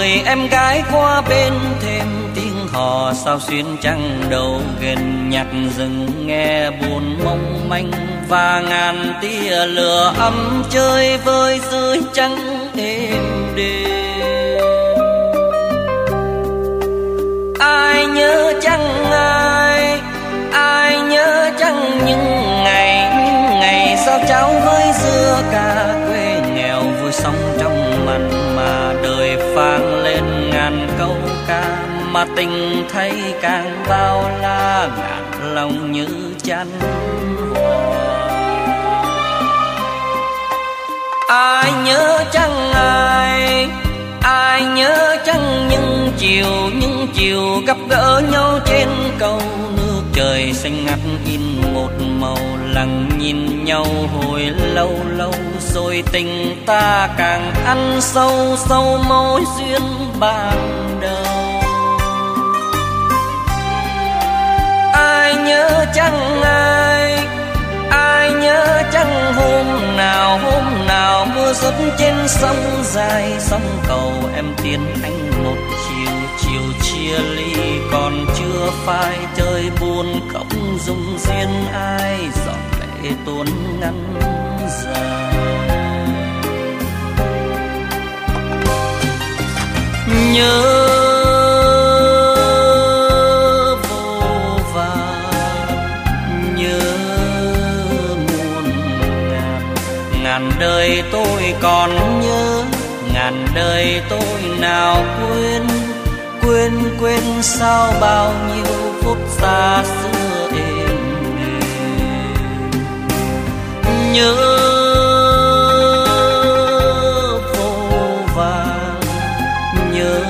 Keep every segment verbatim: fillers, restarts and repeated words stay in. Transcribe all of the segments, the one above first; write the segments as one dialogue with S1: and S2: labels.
S1: người em gái qua bên thêm tiếng hò sao xuyên trăng đầu ghềnh nhạc rừng nghe buồn mong manh và ngàn tia lửa ấm chơi vơi dưới trăng êm đềm. Ai nhớ chăng ai, ai nhớ chăng những ngày những ngày sao cháu với xưa cả quê nghèo vui sống trong mặn mà đời phang lên ngàn câu ca mà tình thấy càng bao la ngàn lòng như chăn hoa. Ai nhớ chăng ai, ai nhớ chăng những chiều những chiều gặp gỡ nhau trên cầu nước trời xanh ngắt in một màu lặng nhìn nhau hồi lâu lâu rồi tình ta càng ăn sâu sâu mối duyên ban đầu. Ai nhớ chăng ai, ai nhớ chăng hôm nào hôm nào mưa rớt trên sông dài sông cầu em tiến anh một chiều chiều chia ly còn chưa phai trời buồn không dung duyên ai giọt lệ tuôn ngăn dài. Nhớ vô vàn nhớ muôn ngàn ngàn đời tôi còn nhớ ngàn đời tôi nào quên quên quên sao bao nhiêu phút xa xưa êm đềm. Nhớ vô vàn nhớ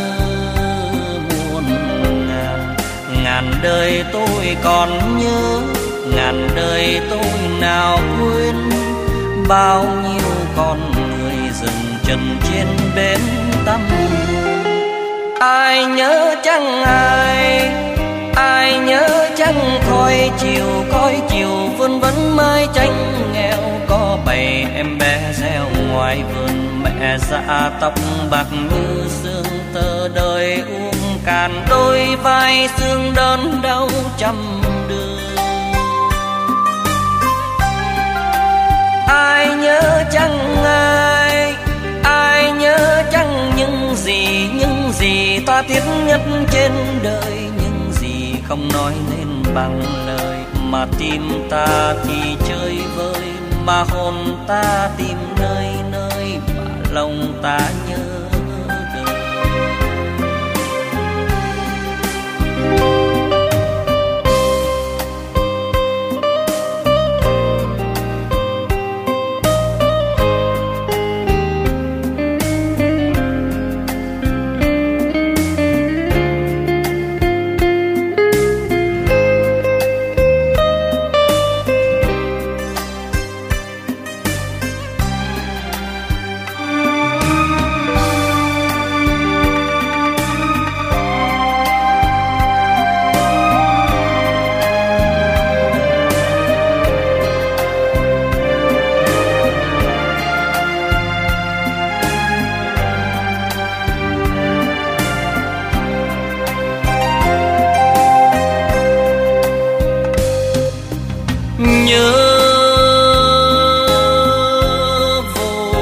S1: muôn ngàn ngàn đời tôi còn nhớ ngàn đời tôi nào quên bao nhiêu con người dừng chân trên bến tăm. Ai nhớ chăng ai, ai nhớ chăng khói chiều khói chiều vươn vấn mái tranh nghèo có bầy em bé reo ngoài vườn mẹ dạ tóc bạc như sương tơ đời uống cạn đôi vai xương đớn đau trăm đường. Ai nhớ chăng ai, ai nhớ chăng những gì những gì ta tiếc nhất trên đời những gì không nói nên bằng lời mà tim ta thì chơi vơi mà hồn ta tìm nơi nơi mà lòng ta nhớ đời. Nhớ vô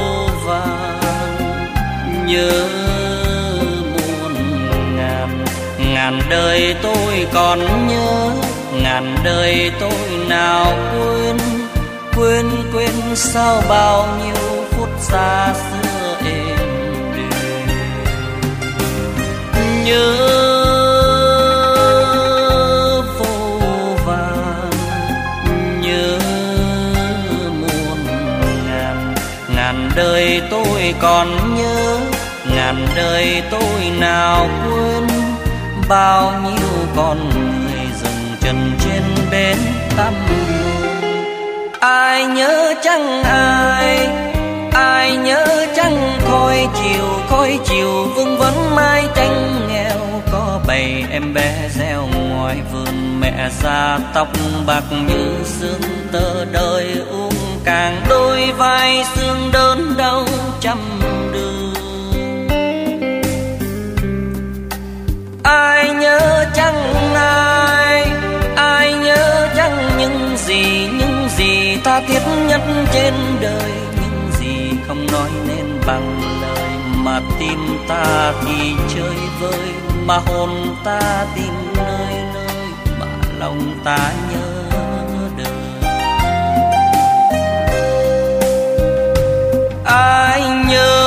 S1: vàn nhớ muôn ngàn ngàn đời tôi còn nhớ ngàn đời tôi nào quên quên quên sao bao nhiêu phút xa xưa êm đềm. Nhớ đời tôi còn nhớ ngàn đời tôi nào quên bao nhiêu con người dừng chân trên bến tăm. Ai nhớ chăng ai, ai nhớ chăng khói chiều khói chiều vương vấn mái tranh nghèo có bầy em bé reo ngoài vườn mẹ già tóc bạc như sương tơ đời uống càng đôi vai xương đớn đau trăm đường. thiết nhất trên đời, những gì không nói nên bằng lời, mà tim ta thì chơi vơi, mà hồn ta tìm nơi nơi, mà lòng ta nhớ đời. Ai nhớ